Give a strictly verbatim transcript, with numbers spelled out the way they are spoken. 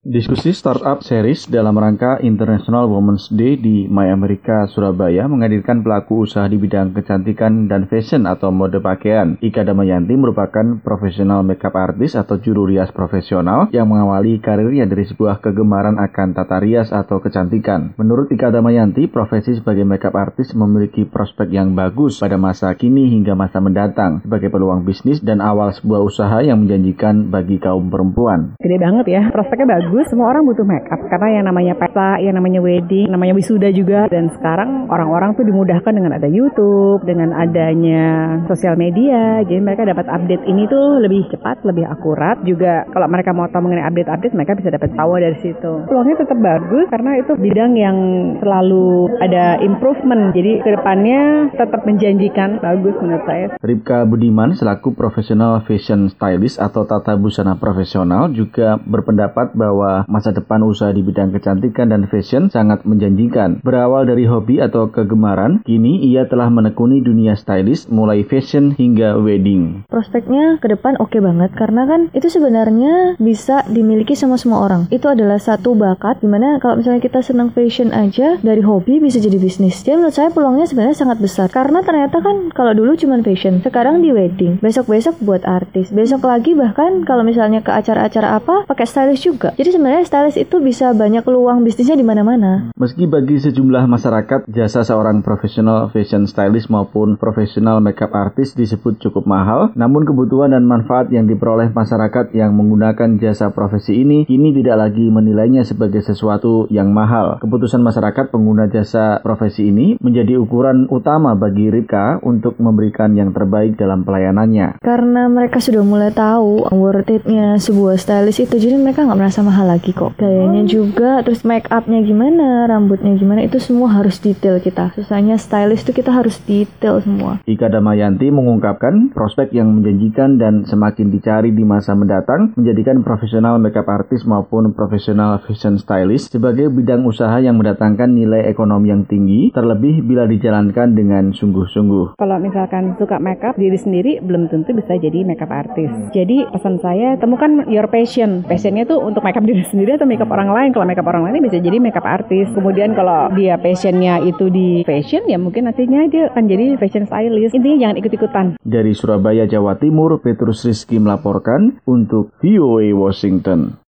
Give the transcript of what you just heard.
Diskusi Startup Series dalam rangka International Women's Day di My America, Surabaya menghadirkan pelaku usaha di bidang kecantikan dan fashion atau mode pakaian. Ika Damayanti merupakan profesional makeup artist atau juru rias profesional yang mengawali karirnya dari sebuah kegemaran akan tata rias atau kecantikan. Menurut Ika Damayanti, profesi sebagai makeup artist memiliki prospek yang bagus pada masa kini hingga masa mendatang sebagai peluang bisnis dan awal sebuah usaha yang menjanjikan bagi kaum perempuan. Gede banget ya, prospeknya bagus. Semua orang butuh make up karena yang namanya pesta, yang namanya wedding, namanya wisuda juga. Dan sekarang orang-orang tuh dimudahkan dengan ada YouTube, dengan adanya sosial media. Jadi mereka dapat update ini tuh lebih cepat, lebih akurat. Juga kalau mereka mau tahu mengenai update-update, mereka bisa dapat tahu dari situ. Peluangnya tetap bagus karena itu bidang yang selalu ada improvement. Jadi kedepannya tetap menjanjikan, bagus menurut saya. Ripka Budiman selaku profesional fashion stylist atau tata busana profesional juga berpendapat bahwa bahwa masa depan usaha di bidang kecantikan dan fashion sangat menjanjikan. Berawal dari hobi atau kegemaran, kini ia telah menekuni dunia stylist mulai fashion hingga wedding. Prospeknya ke depan oke banget karena kan itu sebenarnya bisa dimiliki sama semua orang. Itu adalah satu bakat dimana kalau misalnya kita senang fashion aja dari hobi bisa jadi bisnis. Jadi menurut saya peluangnya sebenarnya sangat besar karena ternyata kan kalau dulu cuma fashion, sekarang di wedding, besok-besok buat artis, besok lagi bahkan kalau misalnya ke acara-acara apa pakai stylist juga. Jadi sebenarnya stylist itu bisa banyak peluang bisnisnya di mana-mana. Meski bagi sejumlah masyarakat jasa seorang profesional fashion stylist maupun profesional makeup artist disebut cukup mahal, namun kebutuhan dan manfaat yang diperoleh masyarakat yang menggunakan jasa profesi ini kini tidak lagi menilainya sebagai sesuatu yang mahal. Keputusan masyarakat pengguna jasa profesi ini menjadi ukuran utama bagi Ripka untuk memberikan yang terbaik dalam pelayanannya. Karena mereka sudah mulai tahu worth it-nya sebuah stylist itu, jadi mereka nggak merasa mahal lagi kok. Gayanya juga, terus make up-nya gimana, rambutnya gimana, itu semua harus detail kita. Susahnya stylist itu kita harus detail semua. Ika Damayanti mengungkapkan prospek yang menjanjikan dan semakin dicari di masa mendatang menjadikan profesional makeup artist maupun profesional fashion stylist sebagai bidang usaha yang mendatangkan nilai ekonomi yang tinggi, terlebih bila dijalankan dengan sungguh-sungguh. Kalau misalkan suka makeup diri sendiri belum tentu bisa jadi makeup artist. Jadi pesan saya, temukan your passion. Passionnya tuh untuk makeup diri sendiri atau makeup orang lain. Kalau makeup orang lain bisa jadi makeup artist. Kemudian kalau dia passionnya itu di fashion, ya mungkin nantinya dia akan jadi fashion stylist. Intinya jangan ikut-ikutan. Dari Surabaya, Jawa Timur, Petrus Rizky melaporkan untuk V O A Washington.